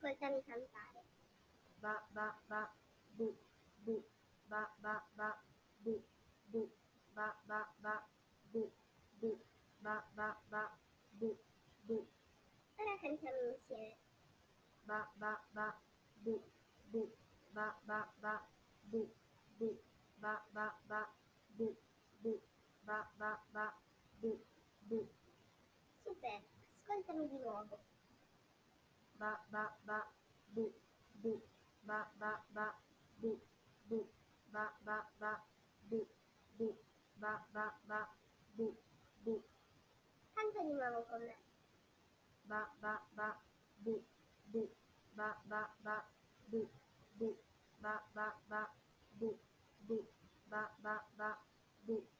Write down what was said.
ascoltami cantare. ba ba ba bu bu ba ba ba bu bu ba ba ba bu bu ba ba ba bu bu Ora cantiamo insieme. ba ba ba bu bu ba ba ba bu bu ba ba ba bu bu ba ba ba bu bu Super, ascoltami di nuovo. ba ba ba bu bu ba ba ba bu bu ba ba ba bu bu ba ba ba bu bu Canta di nuovo con me. ba ba ba bu bu ba ba ba bu bu ba ba ba bu bu ba ba ba bu